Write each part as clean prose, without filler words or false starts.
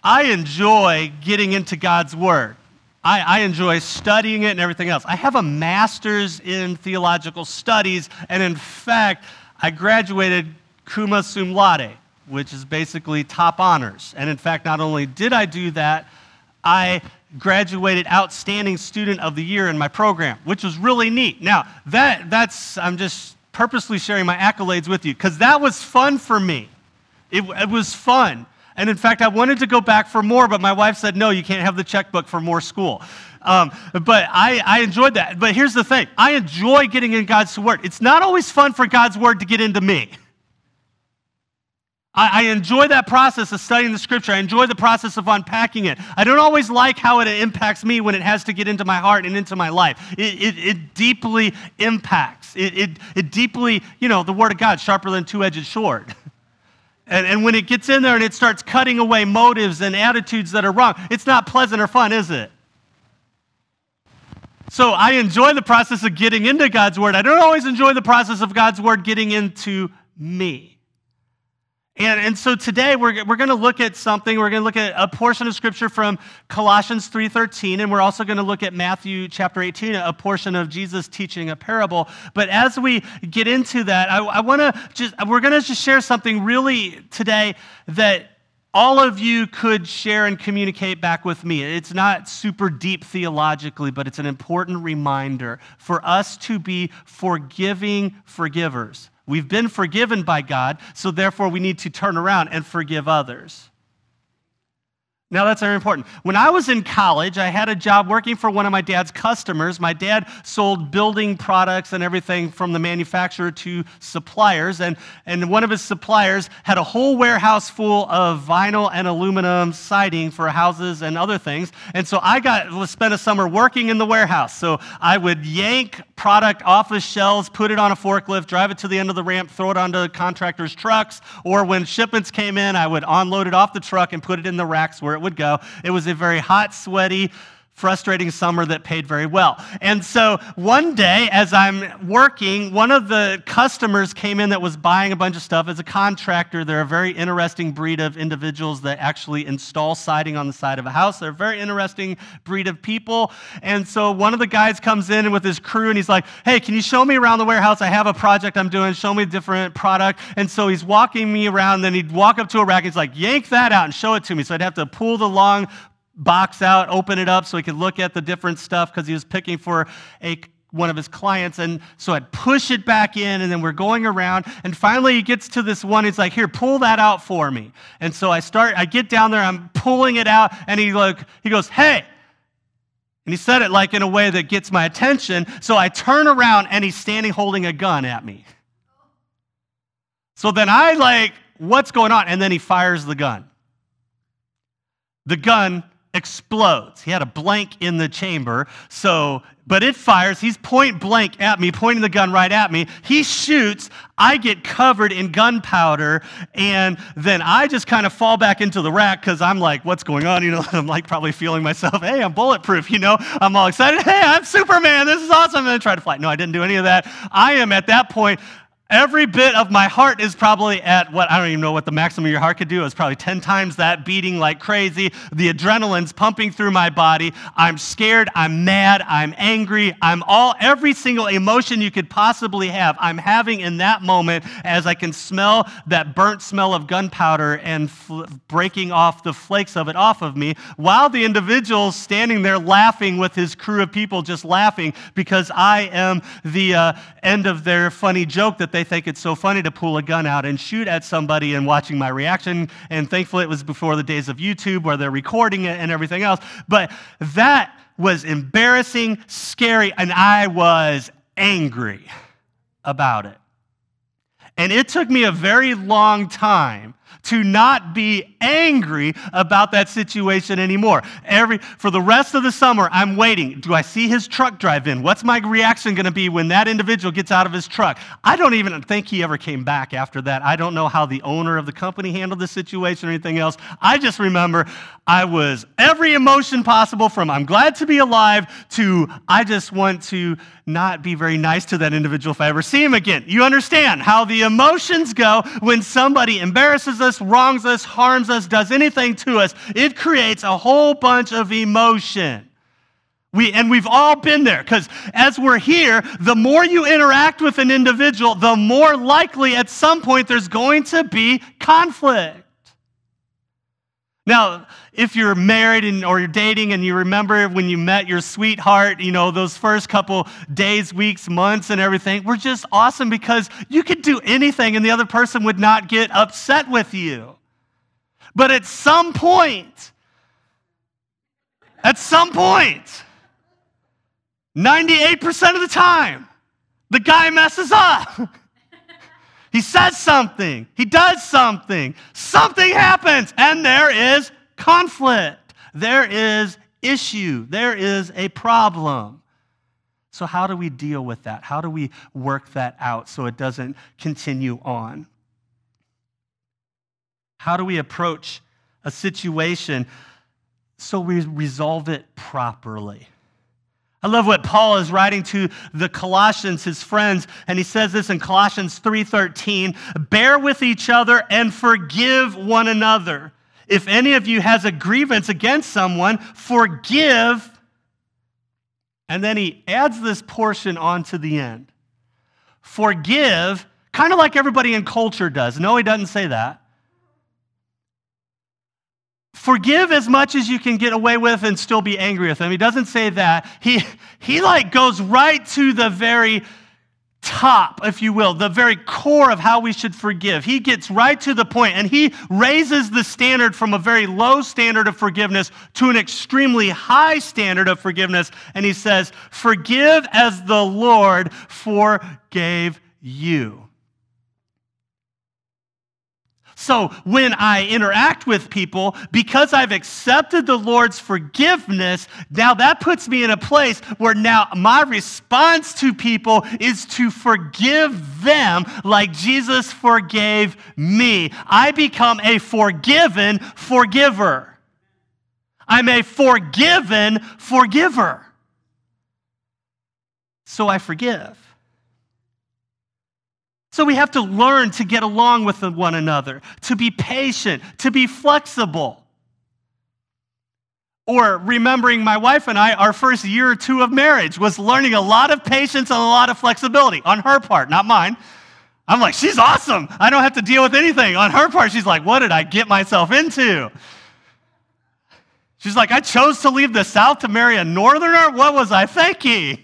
I enjoy getting into God's Word. I enjoy studying it and everything else. I have a master's in theological studies, and in fact, I graduated cum laude, which is basically top honors. And in fact, not only did I do that, I graduated Outstanding Student of the Year in my program, which was really neat. Now, I'm just purposely sharing my accolades with you, because that was fun for me. It was fun. And in fact, I wanted to go back for more, but my wife said, no, you can't have the checkbook for more school. But I enjoyed that. But here's the thing. I enjoy getting in God's Word. It's not always fun for God's Word to get into me. I enjoy that process of studying the Scripture. I enjoy the process of unpacking it. I don't always like how it impacts me when it has to get into my heart and into my life. It deeply impacts. It deeply, the Word of God, sharper than a two-edged sword. And when it gets in there and it starts cutting away motives and attitudes that are wrong, it's not pleasant or fun, is it? So I enjoy the process of getting into God's Word. I don't always enjoy the process of God's Word getting into me. And so today we're going to look at something. We're going to look at a portion of Scripture from Colossians 3:13, and we're also going to look at Matthew chapter 18, a portion of Jesus teaching a parable. But as we get into that, we're going to just share something really today that all of you could share and communicate back with me. It's not super deep theologically, but it's an important reminder for us to be forgiving forgivers. We've been forgiven by God, so therefore we need to turn around and forgive others. Now, that's very important. When I was in college, I had a job working for one of my dad's customers. My dad sold building products and everything from the manufacturer to suppliers, and one of his suppliers had a whole warehouse full of vinyl and aluminum siding for houses and other things, and so I spent a summer working in the warehouse. So I would yank product off the shelves, put it on a forklift, drive it to the end of the ramp, throw it onto contractors' trucks, or when shipments came in, I would unload it off the truck and put it in the racks where it would go. It was a very hot, sweaty, frustrating summer that paid very well. And so one day, as I'm working, one of the customers came in that was buying a bunch of stuff. As a contractor, they're a very interesting breed of individuals that actually install siding on the side of a house. They're a very interesting breed of people. And so one of the guys comes in with his crew, and he's like, hey, can you show me around the warehouse? I have a project I'm doing. Show me a different product. And so he's walking me around. Then he'd walk up to a rack. And he's like, yank that out and show it to me. So I'd have to pull the long box out, open it up so he could look at the different stuff because he was picking for one of his clients. And so I'd push it back in, and then we're going around, and finally he gets to this one. He's like, here, pull that out for me. And so I get down there, I'm pulling it out, and he goes, hey. And he said it like in a way that gets my attention. So I turn around, and he's standing holding a gun at me. So then what's going on? And then he fires the gun. The gun explodes. He had a blank in the chamber, but it fires. He's point blank at me, pointing the gun right at me. He shoots. I get covered in gunpowder, and then I just kind of fall back into the rack because I'm like, what's going on? I'm like probably feeling myself, hey, I'm bulletproof, I'm all excited. Hey, I'm Superman. This is awesome. And I try to fly. No, I didn't do any of that. I am at that point, every bit of my heart is probably at I don't even know what the maximum of your heart could do. It's probably 10 times that, beating like crazy. The adrenaline's pumping through my body. I'm scared. I'm mad. I'm angry. Every single emotion you could possibly have, I'm having in that moment as I can smell that burnt smell of gunpowder and breaking off the flakes of it off of me, while the individual's standing there laughing with his crew of people, just laughing because I am the end of their funny joke that they think it's so funny to pull a gun out and shoot at somebody, and watching my reaction. And thankfully it was before the days of YouTube where they're recording it and everything else. But that was embarrassing, scary, and I was angry about it. And it took me a very long time to not be angry about that situation anymore. For the rest of the summer, I'm waiting. Do I see his truck drive in? What's my reaction going to be when that individual gets out of his truck? I don't even think he ever came back after that. I don't know how the owner of the company handled the situation or anything else. I just remember I was every emotion possible, from I'm glad to be alive to I just want to not be very nice to that individual if I ever see him again. You understand how the emotions go when somebody embarrasses us, wrongs us, harms us, does anything to us. It creates a whole bunch of emotion. We've all been there, because as we're here, the more you interact with an individual, the more likely at some point there's going to be conflict. Now, if you're married or you're dating and you remember when you met your sweetheart, those first couple days, weeks, months, and everything were just awesome because you could do anything and the other person would not get upset with you. But at some point, 98% of the time, the guy messes up. He says something. He does something. Something happens, and there is conflict. There is issue. There is a problem. So how do we deal with that? How do we work that out so it doesn't continue on? How do we approach a situation so we resolve it properly? I love what Paul is writing to the Colossians, his friends, and he says this in Colossians 3:13, bear with each other and forgive one another. If any of you has a grievance against someone, forgive. And then he adds this portion onto the end. Forgive, kind of like everybody in culture does. No, he doesn't say that. Forgive as much as you can get away with and still be angry with them. He doesn't say that. He goes right to the very top, if you will, the very core of how we should forgive. He gets right to the point, and he raises the standard from a very low standard of forgiveness to an extremely high standard of forgiveness. And he says, forgive as the Lord forgave you. So when I interact with people, because I've accepted the Lord's forgiveness, now that puts me in a place where now my response to people is to forgive them like Jesus forgave me. I become a forgiven forgiver. I'm a forgiven forgiver. So I forgive. So we have to learn to get along with one another, to be patient, to be flexible. Or remembering my wife and I, our first year or two of marriage was learning a lot of patience and a lot of flexibility on her part, not mine. I'm like, she's awesome. I don't have to deal with anything. On her part, she's like, what did I get myself into? She's like, I chose to leave the South to marry a Northerner? What was I thinking?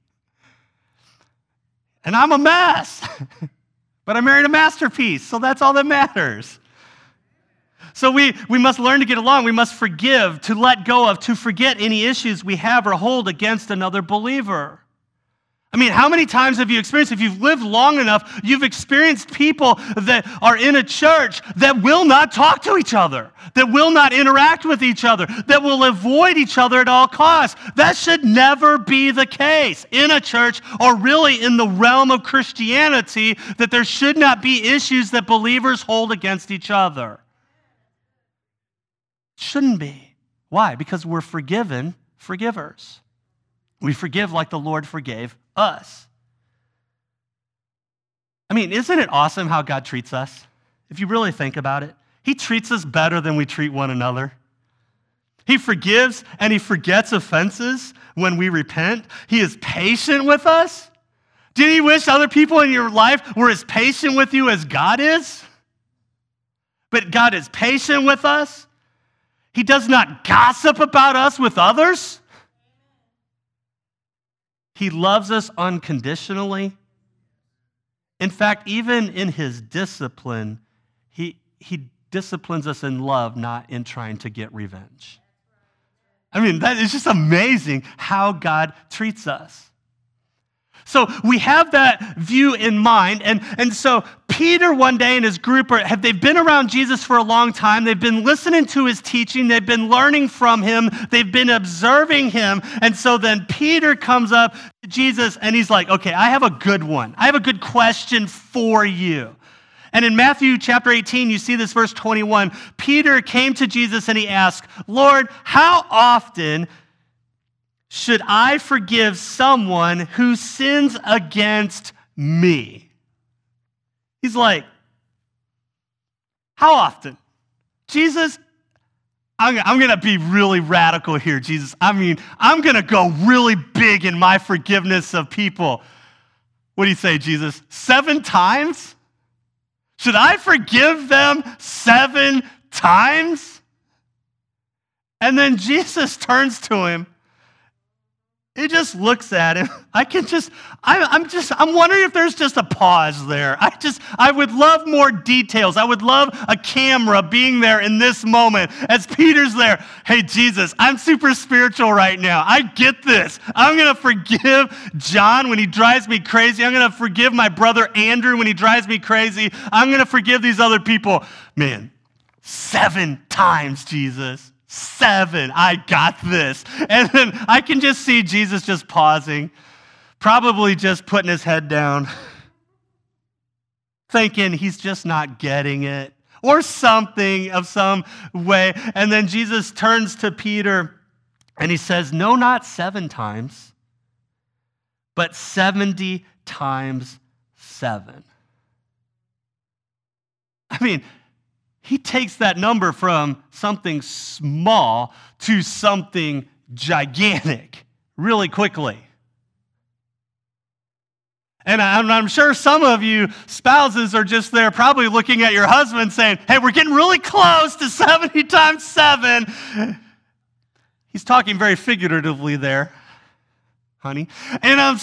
And I'm a mess. But I married a masterpiece, so that's all that matters. So we must learn to get along. We must forgive, to let go of, to forget any issues we have or hold against another believer. I mean, how many times have you experienced, if you've lived long enough, you've experienced people that are in a church that will not talk to each other, that will not interact with each other, that will avoid each other at all costs. That should never be the case in a church or really in the realm of Christianity, that there should not be issues that believers hold against each other. Shouldn't be. Why? Because we're forgiven forgivers. We forgive like the Lord forgave us. I mean, isn't it awesome how God treats us? If you really think about it, He treats us better than we treat one another. He forgives and He forgets offenses when we repent. He is patient with us. Do you wish other people in your life were as patient with you as God is? But God is patient with us. He does not gossip about us with others. He loves us unconditionally. In fact, even in His discipline, He disciplines us in love, not in trying to get revenge. I mean, that is just amazing how God treats us. So we have that view in mind. And so Peter one day and his group, they've been around Jesus for a long time. They've been listening to His teaching. They've been learning from Him. They've been observing Him. And so then Peter comes up to Jesus and he's like, okay, I have a good one. I have a good question for you. And in Matthew chapter 18, you see this verse 21. Peter came to Jesus and he asked, Lord, how often should I forgive someone who sins against me? He's like, how often? Jesus, I'm going to be really radical here, Jesus. I mean, I'm going to go really big in my forgiveness of people. What do you say, Jesus? 7 times? Should I forgive them 7 times? And then Jesus turns to him. He just looks at him. I'm wondering if there's just a pause there. I would love more details. I would love a camera being there in this moment as Peter's there. Hey, Jesus, I'm super spiritual right now. I get this. I'm going to forgive John when he drives me crazy. I'm going to forgive my brother Andrew when he drives me crazy. I'm going to forgive these other people. Man, 7 times, Jesus. 7, I got this. And then I can just see Jesus just pausing, probably just putting his head down, thinking he's just not getting it, or something of some way. And then Jesus turns to Peter and he says, no, not 7 times, but 70 times 7. I mean, he takes that number from something small to something gigantic really quickly. And I'm sure some of you spouses are just there probably looking at your husband saying, hey, we're getting really close to 70 times 7. He's talking very figuratively there, honey. And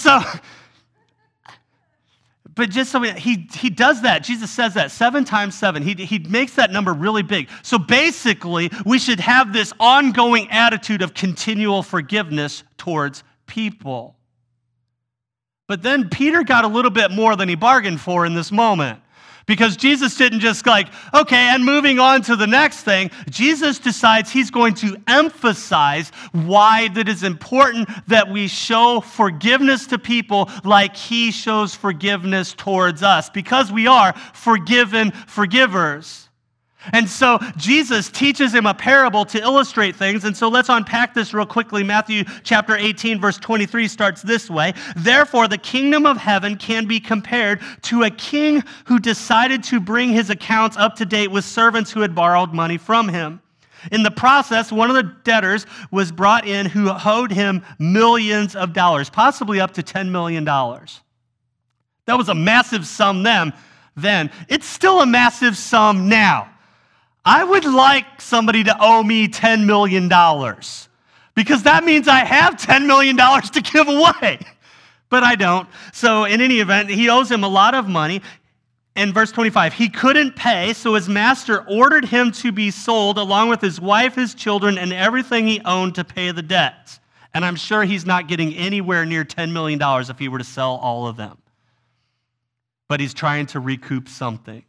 but just so he does that. Jesus says that 7 times 7. He makes that number really big. So basically, we should have this ongoing attitude of continual forgiveness towards people. But then Peter got a little bit more than he bargained for in this moment. Because Jesus didn't just okay, and moving on to the next thing, Jesus decides he's going to emphasize why that is important that we show forgiveness to people like he shows forgiveness towards us, because we are forgiven forgivers. And so Jesus teaches him a parable to illustrate things. And so let's unpack this real quickly. Matthew chapter 18, verse 23 starts this way. Therefore, the kingdom of heaven can be compared to a king who decided to bring his accounts up to date with servants who had borrowed money from him. In the process, one of the debtors was brought in who owed him millions of dollars, possibly up to $10 million. That was a massive sum then. It's still a massive sum now. I would like somebody to owe me $10 million because that means I have $10 million to give away, but I don't. So in any event, he owes him a lot of money. In verse 25, he couldn't pay, so his master ordered him to be sold along with his wife, his children, and everything he owned to pay the debts. And I'm sure he's not getting anywhere near $10 million if he were to sell all of them. But he's trying to recoup something.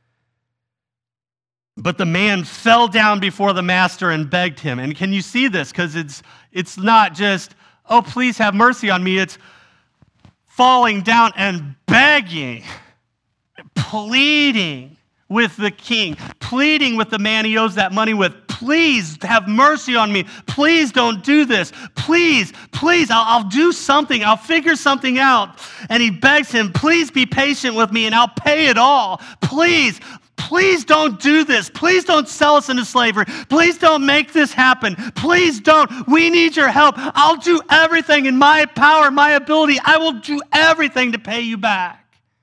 But the man fell down before the master and begged him. And can you see this? Because it's not just, oh, please have mercy on me. It's falling down and begging, pleading with the king, pleading with the man he owes that money with. Please have mercy on me. Please don't do this. Please, I'll do something. I'll figure something out. And he begs him, please be patient with me and I'll pay it all. Please don't do this. Please don't sell us into slavery. Please don't make this happen. Please don't. We need your help. I'll do everything in my power, my ability. I will do everything to pay you back.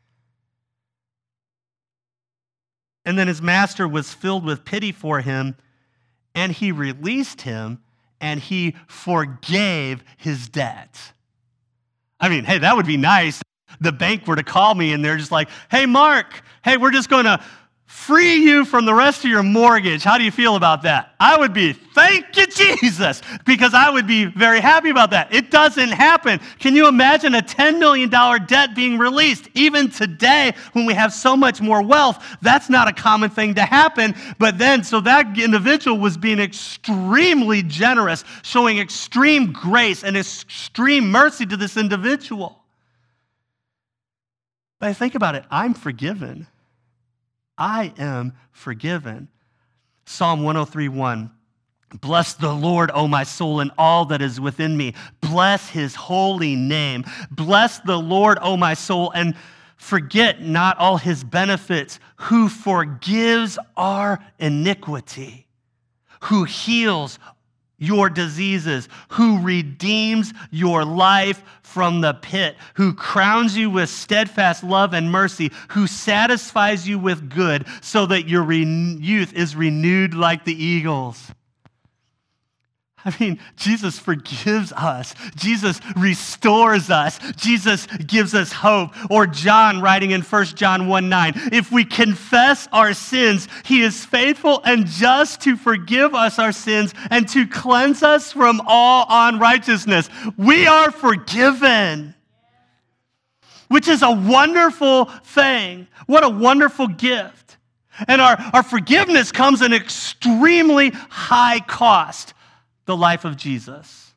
And then his master was filled with pity for him, and he released him, and he forgave his debt. I mean, hey, that would be nice. The bank were to call me, and they're just like, hey, Mark, hey, we're just going to free you from the rest of your mortgage. How do you feel about that? I would be, thank you, Jesus, because I would be very happy about that. It doesn't happen. Can you imagine a $10 million debt being released? Even today, when we have so much more wealth, that's not a common thing to happen. But then, so that individual was being extremely generous, showing extreme grace and extreme mercy to this individual. But think about it. I'm forgiven. I am forgiven. Psalm 103:1 Bless the Lord, O my soul, and all that is within me. Bless his holy name. Bless the Lord, O my soul, and forget not all his benefits, who forgives our iniquity, who heals your diseases, who redeems your life from the pit, who crowns you with steadfast love and mercy, who satisfies you with good so that your youth is renewed like the eagles. I mean, Jesus forgives us. Jesus restores us. Jesus gives us hope. Or John writing in 1 John 1:9, if we confess our sins, he is faithful and just to forgive us our sins and to cleanse us from all unrighteousness. We are forgiven, which is a wonderful thing. What a wonderful gift. And our forgiveness comes at an extremely high cost. The life of Jesus.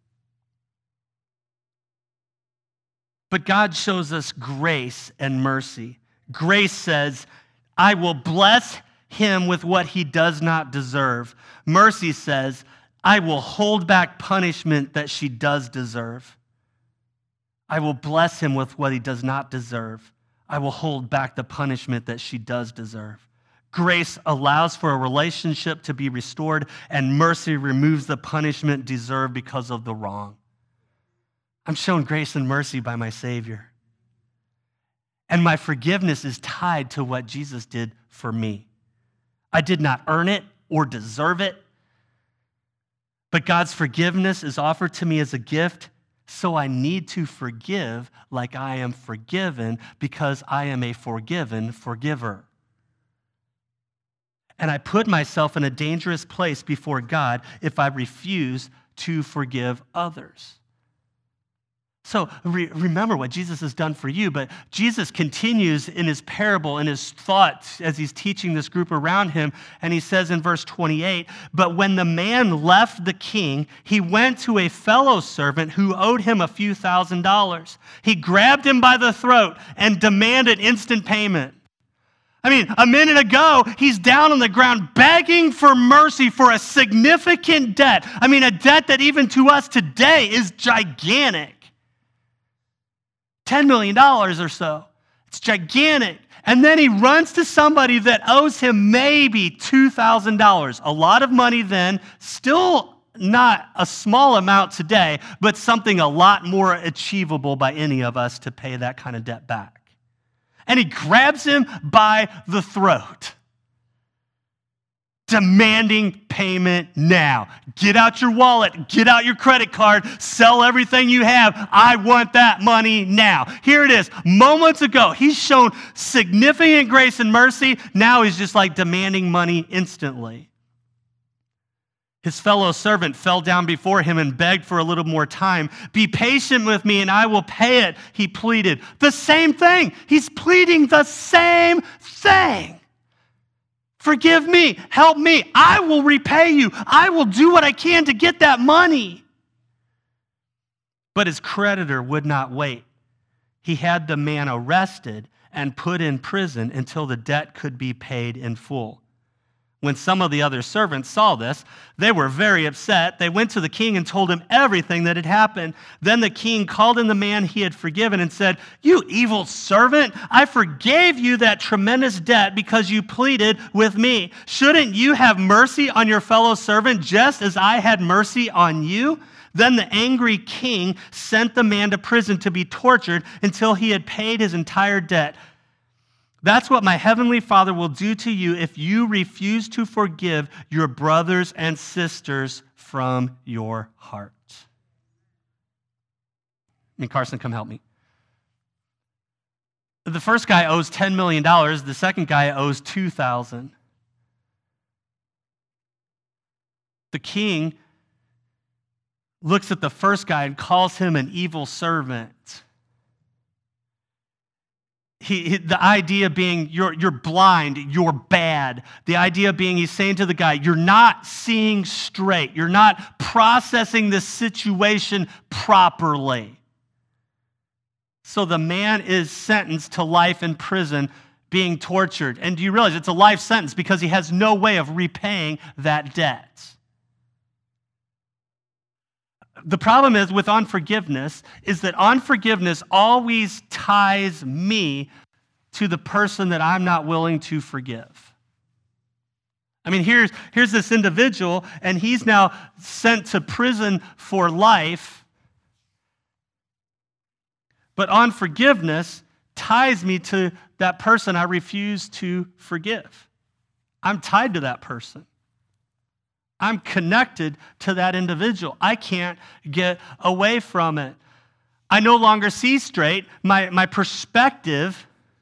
But God shows us grace and mercy. Grace says, I will bless him with what he does not deserve. Mercy says, I will hold back punishment that she does deserve. I will bless him with what he does not deserve. I will hold back the punishment that she does deserve. Grace allows for a relationship to be restored, and mercy removes the punishment deserved because of the wrong. I'm shown grace and mercy by my Savior. And my forgiveness is tied to what Jesus did for me. I did not earn it or deserve it, but God's forgiveness is offered to me as a gift, so I need to forgive like I am forgiven because I am a forgiven forgiver. And I put myself in a dangerous place before God if I refuse to forgive others. So remember what Jesus has done for you, but Jesus continues in his parable, in his thoughts as he's teaching this group around him, and he says in verse 28, but when the man left the king, he went to a fellow servant who owed him a few $1,000s. He grabbed him by the throat and demanded instant payment. I mean, a minute ago, he's down on the ground begging for mercy for a significant debt. I mean, a debt that even to us today is gigantic. $10 million or so. It's gigantic. And then he runs to somebody that owes him maybe $2,000. A lot of money then, still not a small amount today, but something a lot more achievable by any of us to pay that kind of debt back. And he grabs him by the throat, demanding payment now. Get out your wallet, get out your credit card, sell everything you have. I want that money now. Here it is. Moments ago, he's shown significant grace and mercy. Now he's just like demanding money instantly. His fellow servant fell down before him and begged for a little more time. Be patient with me and I will pay it, he pleaded. The same thing. He's pleading the same thing. Forgive me, help me. I will repay you. I will do what I can to get that money. But his creditor would not wait. He had the man arrested and put in prison until the debt could be paid in full. When some of the other servants saw this, they were very upset. They went to the king and told him everything that had happened. Then the king called in the man he had forgiven and said, you evil servant, I forgave you that tremendous debt because you pleaded with me. Shouldn't you have mercy on your fellow servant just as I had mercy on you? Then the angry king sent the man to prison to be tortured until he had paid his entire debt. That's what my heavenly Father will do to you if you refuse to forgive your brothers and sisters from your heart. Carson, come help me. The first guy owes $10 million. The second guy owes $2,000. The king looks at the first guy and calls him an evil servant. The idea being you're blind, you're bad. The idea being he's saying to the guy, you're not seeing straight. You're not processing the situation properly. So the man is sentenced to life in prison, being tortured. And do you realize it's a life sentence because he has no way of repaying that debt? The problem is with unforgiveness is that unforgiveness always ties me to the person that I'm not willing to forgive. I mean, here's this individual, and he's now sent to prison for life. But unforgiveness ties me to that person I refuse to forgive. I'm tied to that person. I'm connected to that individual. I can't get away from it. I no longer see straight. My perspective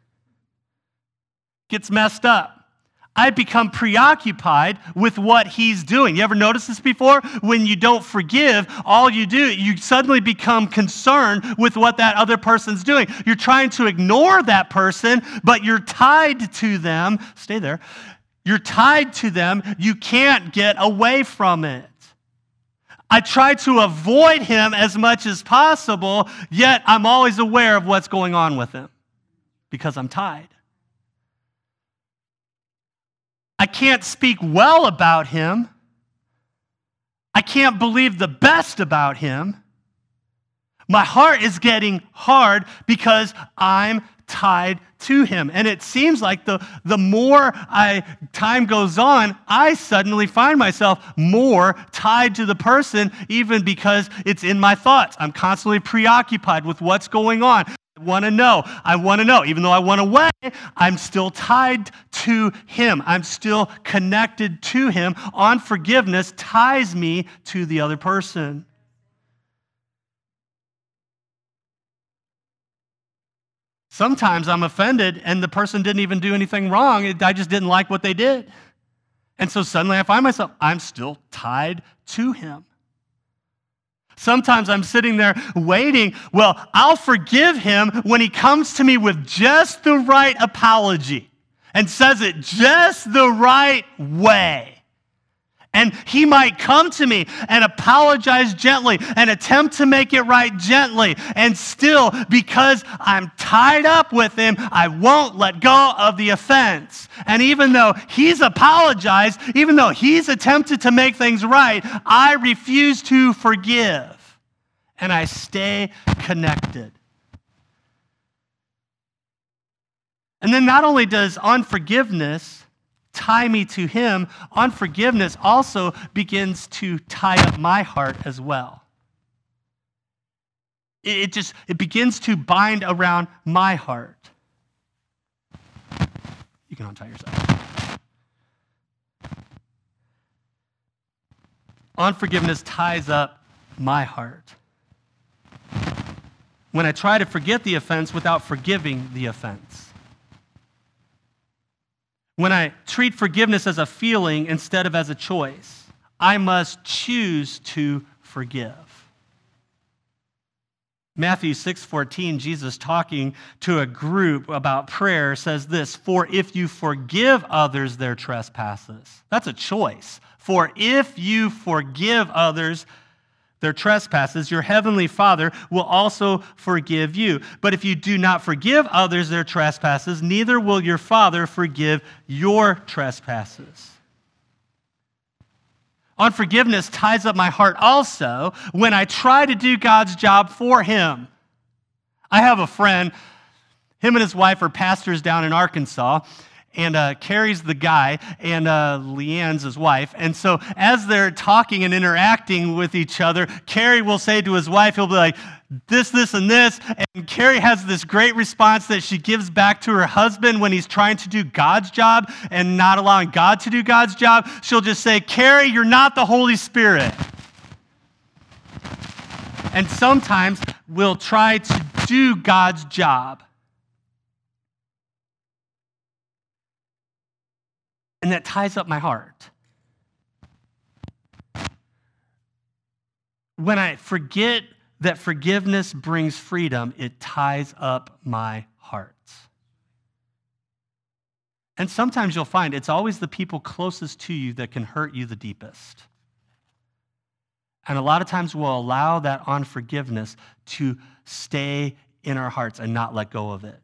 gets messed up. I become preoccupied with what he's doing. You ever notice this before? When you don't forgive, all you do, you suddenly become concerned with what that other person's doing. You're trying to ignore that person, but you're tied to them. Stay there. You're tied to them. You can't get away from it. I try to avoid him as much as possible, yet I'm always aware of what's going on with him because I'm tied. I can't speak well about him. I can't believe the best about him. My heart is getting hard because I'm tied to him. And it seems like the more time goes on, I suddenly find myself more tied to the person, even because it's in my thoughts. I'm constantly preoccupied with what's going on. I want to know. Even though I want away, I'm still tied to him. I'm still connected to him. Unforgiveness ties me to the other person. Sometimes I'm offended and the person didn't even do anything wrong. I just didn't like what they did. And so suddenly I find myself, I'm still tied to him. Sometimes I'm sitting there waiting. Well, I'll forgive him when he comes to me with just the right apology and says it just the right way. And he might come to me and apologize gently and attempt to make it right gently. And still, because I'm tied up with him, I won't let go of the offense. And even though he's apologized, even though he's attempted to make things right, I refuse to forgive. And I stay connected. And then not only does unforgiveness tie me to him, unforgiveness also begins to tie up my heart as well. It begins to bind around my heart. You can untie yourself. Unforgiveness ties up my heart. When I try to forget the offense without forgiving the offense. When I treat forgiveness as a feeling instead of as a choice, I must choose to forgive. Matthew 6:14, Jesus talking to a group about prayer says this, "For if you forgive others their trespasses," that's a choice. "For if you forgive others their trespasses, your heavenly Father will also forgive you. But if you do not forgive others their trespasses, neither will your Father forgive your trespasses." Unforgiveness ties up my heart also when I try to do God's job for him. I have a friend, him and his wife are pastors down in Arkansas, and Carrie's the guy, and Leanne's his wife. And so as they're talking and interacting with each other, Carrie will say to his wife, he'll be like, this, and this. And Carrie has this great response that she gives back to her husband when he's trying to do God's job and not allowing God to do God's job. She'll just say, "Carrie, you're not the Holy Spirit." And sometimes we'll try to do God's job. And that ties up my heart. When I forget that forgiveness brings freedom, it ties up my heart. And sometimes you'll find it's always the people closest to you that can hurt you the deepest. And a lot of times we'll allow that unforgiveness to stay in our hearts and not let go of it.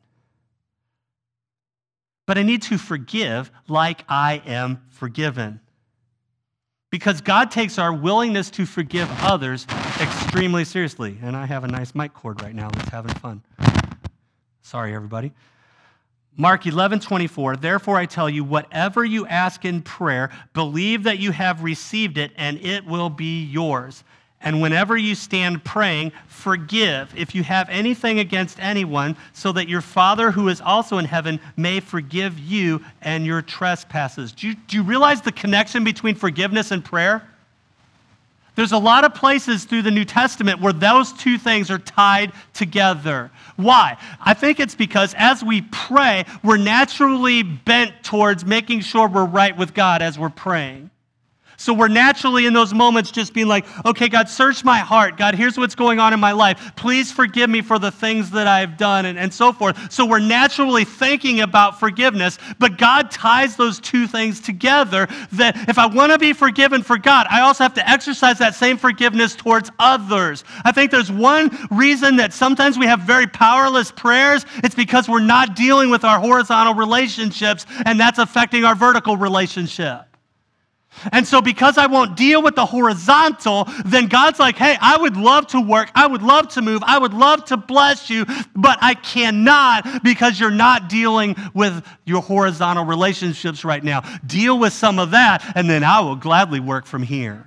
But I need to forgive like I am forgiven. Because God takes our willingness to forgive others extremely seriously. And I have a nice mic cord right now that's having fun. Sorry, everybody. Mark 11:24, therefore I tell you, whatever you ask in prayer, believe that you have received it, and it will be yours. And whenever you stand praying, forgive if you have anything against anyone, so that your Father who is also in heaven may forgive you and your trespasses. Do you realize the connection between forgiveness and prayer? There's a lot of places through the New Testament where those two things are tied together. Why? I think it's because as we pray, we're naturally bent towards making sure we're right with God as we're praying. So we're naturally in those moments just being like, okay, God, search my heart. God, here's what's going on in my life. Please forgive me for the things that I've done and so forth. So we're naturally thinking about forgiveness, but God ties those two things together that if I want to be forgiven for God, I also have to exercise that same forgiveness towards others. I think there's one reason that sometimes we have very powerless prayers. It's because we're not dealing with our horizontal relationships, and that's affecting our vertical relationship. And so because I won't deal with the horizontal, then God's like, hey, I would love to work. I would love to move. I would love to bless you, but I cannot because you're not dealing with your horizontal relationships right now. Deal with some of that, and then I will gladly work from here.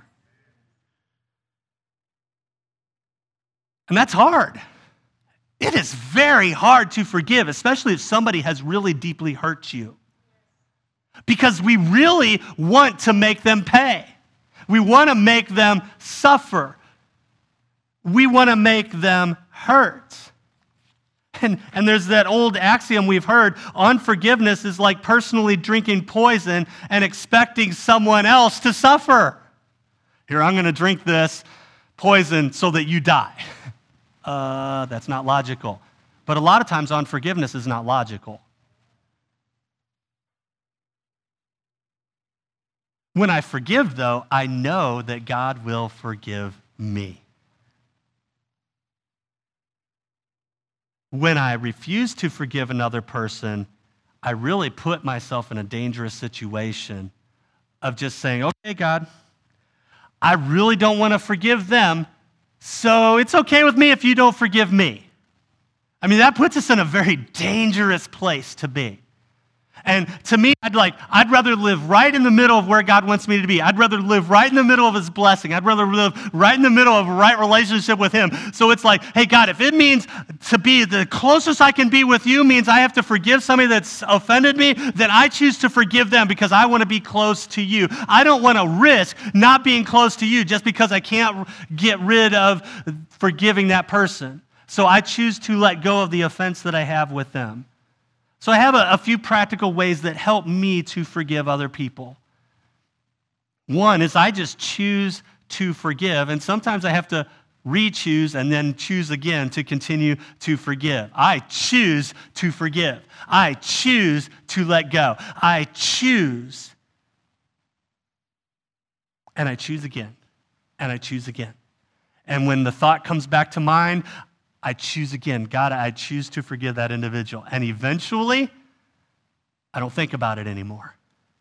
And that's hard. It is very hard to forgive, especially if somebody has really deeply hurt you. Because we really want to make them pay. We want to make them suffer. We want to make them hurt. And there's that old axiom we've heard, unforgiveness is like personally drinking poison and expecting someone else to suffer. Here, I'm going to drink this poison so that you die. That's not logical. But a lot of times unforgiveness is not logical. When I forgive, though, I know that God will forgive me. When I refuse to forgive another person, I really put myself in a dangerous situation of just saying, okay, God, I really don't want to forgive them, so it's okay with me if you don't forgive me. I mean, that puts us in a very dangerous place to be. And to me, I'd rather live right in the middle of where God wants me to be. I'd rather live right in the middle of his blessing. I'd rather live right in the middle of a right relationship with him. So it's like, hey, God, if it means to be the closest I can be with you means I have to forgive somebody that's offended me, then I choose to forgive them because I want to be close to you. I don't want to risk not being close to you just because I can't get rid of forgiving that person. So I choose to let go of the offense that I have with them. So I have a few practical ways that help me to forgive other people. One is I just choose to forgive, and sometimes I have to re-choose and then choose again to continue to forgive. I choose to forgive. I choose to let go. I choose. And I choose again. And I choose again. And when the thought comes back to mind, I choose again. God, I choose to forgive that individual. And eventually, I don't think about it anymore.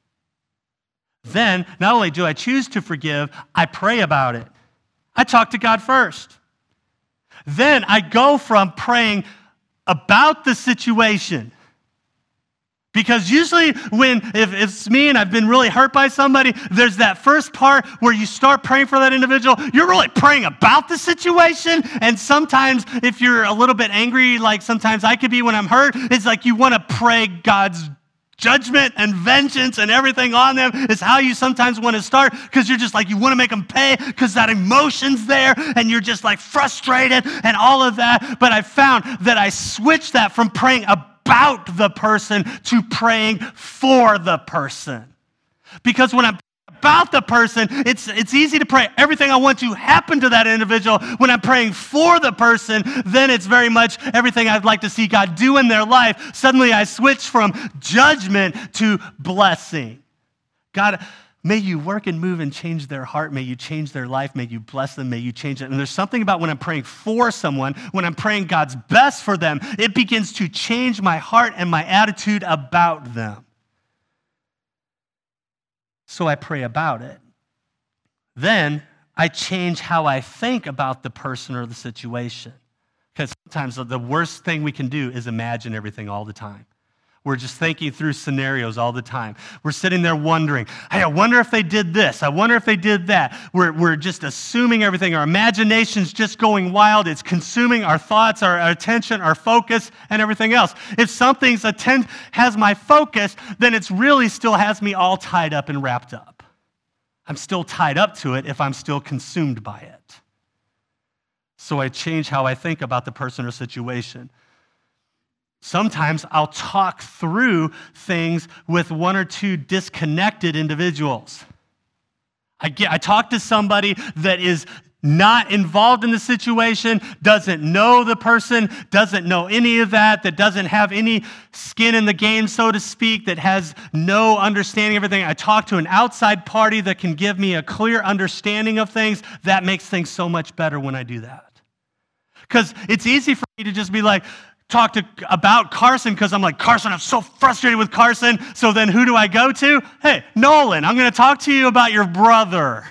Then, not only do I choose to forgive, I pray about it. I talk to God first. Then I go from praying about the situation. Because usually if it's me and I've been really hurt by somebody, there's that first part where you start praying for that individual. You're really praying about the situation. And sometimes if you're a little bit angry, like sometimes I could be when I'm hurt, it's like you want to pray God's judgment and vengeance and everything on them is how you sometimes want to start because you're just like, you want to make them pay because that emotion's there and you're just like frustrated and all of that. But I found that I switched that from praying about the person to praying for the person. Because when I'm about the person, it's easy to pray everything I want to happen to that individual. When I'm praying for the person, then it's very much everything I'd like to see God do in their life. Suddenly I switch from judgment to blessing. God, may you work and move and change their heart. May you change their life. May you bless them. May you change it. And there's something about when I'm praying for someone, when I'm praying God's best for them, it begins to change my heart and my attitude about them. So I pray about it. then I change how I think about the person or the situation. Because sometimes the worst thing we can do is imagine everything all the time. We're just thinking through scenarios all the time. We're sitting there wondering, hey, I wonder if they did this. I wonder if they did that. We're just assuming everything. Our imagination's just going wild. It's consuming our thoughts, our attention, our focus, and everything else. If something has my focus, then it's really still has me all tied up and wrapped up. I'm still tied up to it if I'm still consumed by it. So I change how I think about the person or situation. Sometimes I'll talk through things with one or two disconnected individuals. I talk to somebody that is not involved in the situation, doesn't know the person, doesn't know any of that doesn't have any skin in the game, so to speak, that has no understanding of everything. I talk to an outside party that can give me a clear understanding of things. That makes things so much better when I do that. Because it's easy for me to just be like, talk about Carson because I'm like, Carson, I'm so frustrated with Carson. So then who do I go to? Hey, Nolan, I'm going to talk to you about your brother.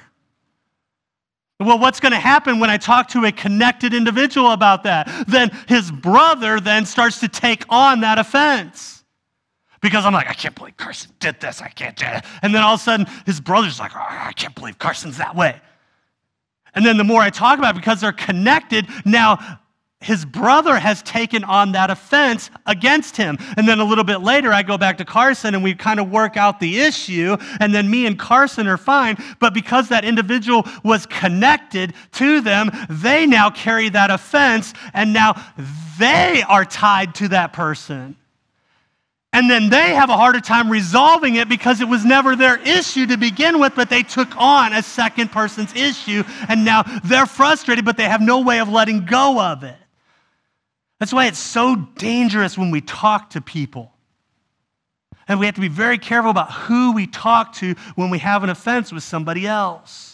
Well, what's going to happen when I talk to a connected individual about that? Then his brother then starts to take on that offense. Because I'm like, I can't believe Carson did this. I can't do it. And then all of a sudden, his brother's like, oh, I can't believe Carson's that way. And then the more I talk about it, because they're connected, now his brother has taken on that offense against him. And then a little bit later, I go back to Carson and we kind of work out the issue. And then me and Carson are fine. But because that individual was connected to them, they now carry that offense. And now they are tied to that person. And then they have a harder time resolving it because it was never their issue to begin with, but they took on a second person's issue. And now they're frustrated, but they have no way of letting go of it. That's why it's so dangerous when we talk to people. And we have to be very careful about who we talk to when we have an offense with somebody else.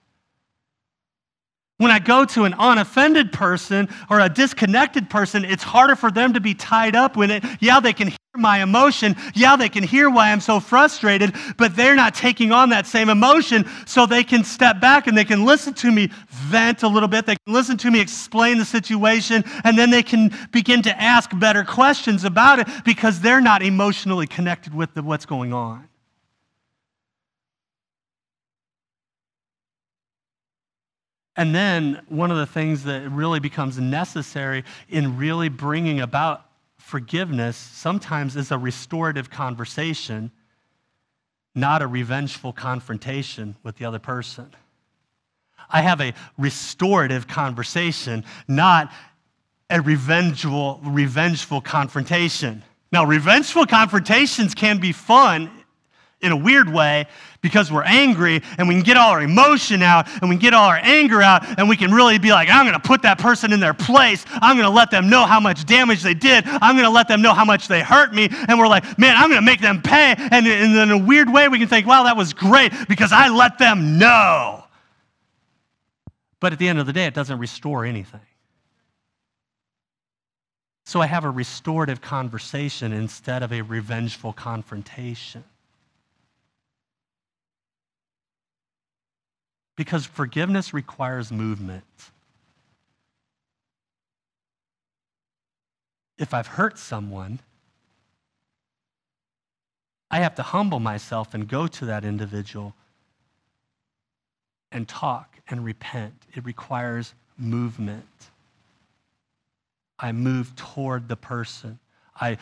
When I go to an unoffended person or a disconnected person, it's harder for them to be tied up with it. Yeah, they can hear my emotion. Yeah, they can hear why I'm so frustrated, but they're not taking on that same emotion, so they can step back and they can listen to me vent a little bit. They can listen to me explain the situation, and then they can begin to ask better questions about it because they're not emotionally connected with what's going on. And then one of the things that really becomes necessary in really bringing about forgiveness sometimes is a restorative conversation, not a revengeful confrontation with the other person. I have a restorative conversation, not a revengeful confrontation. Now, revengeful confrontations can be fun in a weird way because we're angry and we can get all our emotion out and we can get all our anger out and we can really be like, I'm going to put that person in their place. I'm going to let them know how much damage they did. I'm going to let them know how much they hurt me. And we're like, man, I'm going to make them pay. And in a weird way, we can think, wow, that was great because I let them know. But at the end of the day, it doesn't restore anything. So I have a restorative conversation instead of a revengeful confrontation. Because forgiveness requires movement. If I've hurt someone, I have to humble myself and go to that individual and talk and repent. It requires movement. I move toward the person. I've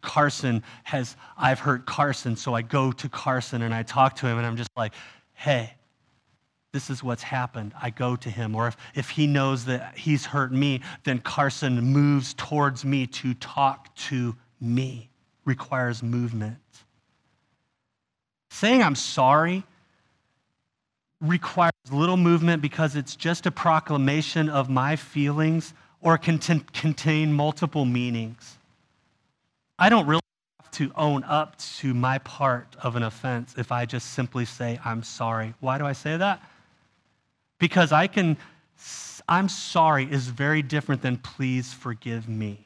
hurt Carson, so I go to Carson and I talk to him and I'm just like, hey, this is what's happened. I go to him. Or if he knows that he's hurt me, then Carson moves towards me to talk to me. Requires movement. Saying I'm sorry requires little movement because it's just a proclamation of my feelings or can contain multiple meanings. I don't really have to own up to my part of an offense if I just simply say I'm sorry. Why do I say that? Because I'm sorry is very different than please forgive me.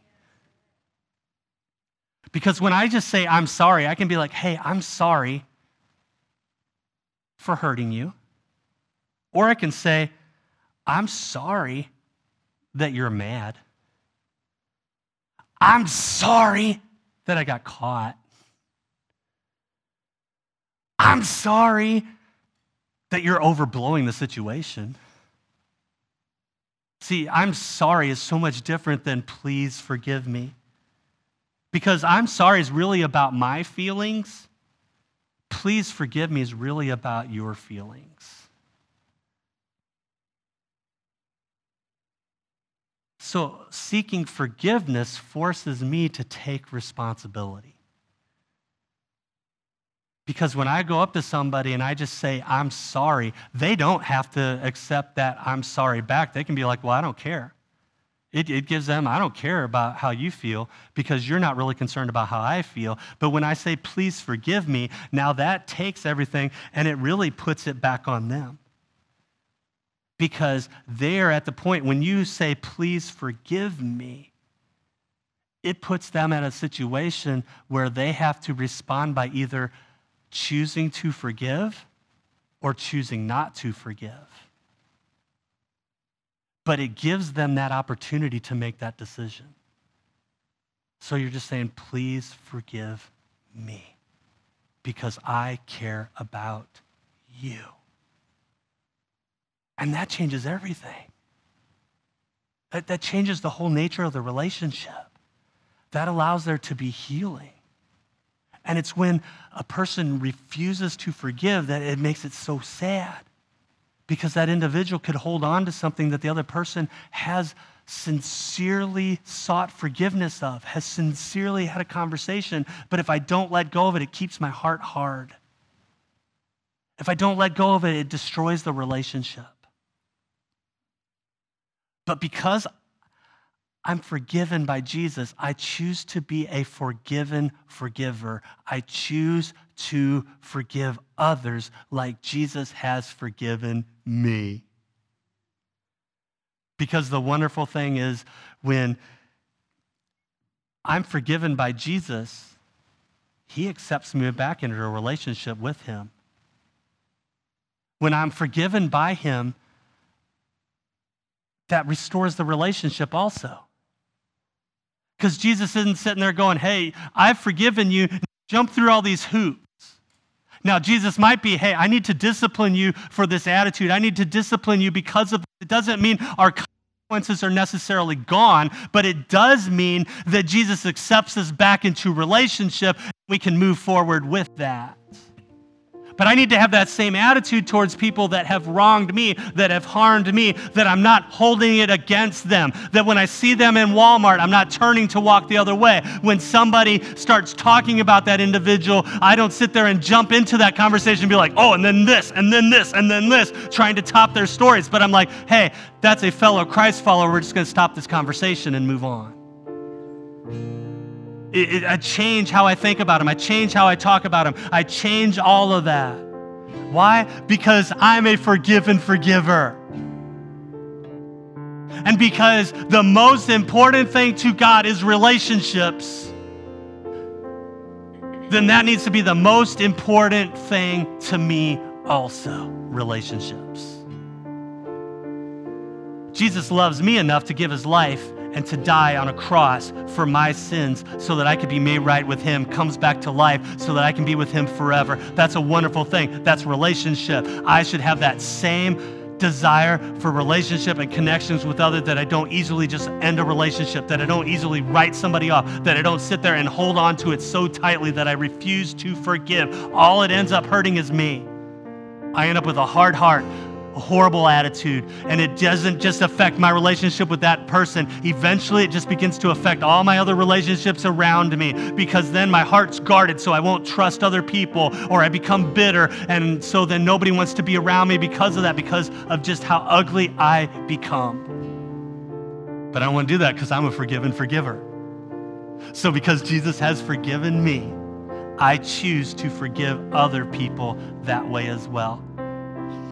Because when I just say I'm sorry, I can be like, hey, I'm sorry for hurting you. Or I can say, I'm sorry that you're mad. I'm sorry that I got caught. I'm sorry that you're overblowing the situation. See, I'm sorry is so much different than please forgive me. Because I'm sorry is really about my feelings. Please forgive me is really about your feelings. So seeking forgiveness forces me to take responsibility. Because when I go up to somebody and I just say, I'm sorry, they don't have to accept that I'm sorry back. They can be like, well, I don't care. It gives them, I don't care about how you feel because you're not really concerned about how I feel. But when I say, please forgive me, now that takes everything and it really puts it back on them. Because they're at the point when you say, please forgive me, it puts them in a situation where they have to respond by either choosing to forgive or choosing not to forgive. But it gives them that opportunity to make that decision. So you're just saying, please forgive me because I care about you. And that changes everything. That changes the whole nature of the relationship. That allows there to be healing. And it's when a person refuses to forgive that it makes it so sad. Because that individual could hold on to something that the other person has sincerely sought forgiveness of, has sincerely had a conversation. But if I don't let go of it, it keeps my heart hard. If I don't let go of it, it destroys the relationship. But because I'm forgiven by Jesus, I choose to be a forgiven forgiver. I choose to forgive others like Jesus has forgiven me. Because the wonderful thing is when I'm forgiven by Jesus, he accepts me back into a relationship with him. When I'm forgiven by him, that restores the relationship also. Because Jesus isn't sitting there going, hey, I've forgiven you, jump through all these hoops. Now, Jesus might be, hey, I need to discipline you for this attitude. I need to discipline you because of it. Doesn't mean our consequences are necessarily gone, but it does mean that Jesus accepts us back into relationship. We can move forward with that. But I need to have that same attitude towards people that have wronged me, that have harmed me, that I'm not holding it against them. That when I see them in Walmart, I'm not turning to walk the other way. When somebody starts talking about that individual, I don't sit there and jump into that conversation and be like, oh, and then this, and then this, and then this, trying to top their stories. But I'm like, hey, that's a fellow Christ follower. We're just going to stop this conversation and move on. I change how I think about him. I change how I talk about him. I change all of that. Why? Because I'm a forgiven forgiver. And because the most important thing to God is relationships, then that needs to be the most important thing to me also, relationships. Jesus loves me enough to give his life and to die on a cross for my sins so that I could be made right with him, comes back to life so that I can be with him forever. That's a wonderful thing. That's relationship. I should have that same desire for relationship and connections with others, that I don't easily just end a relationship, that I don't easily write somebody off, that I don't sit there and hold on to it so tightly that I refuse to forgive. All it ends up hurting is me. I end up with a hard heart, a horrible attitude, and it doesn't just affect my relationship with that person. Eventually, it just begins to affect all my other relationships around me, because then my heart's guarded, so I won't trust other people, or I become bitter, and so then nobody wants to be around me because of that, because of just how ugly I become. But I don't want to do that because I'm a forgiven forgiver. So because Jesus has forgiven me, I choose to forgive other people that way as well.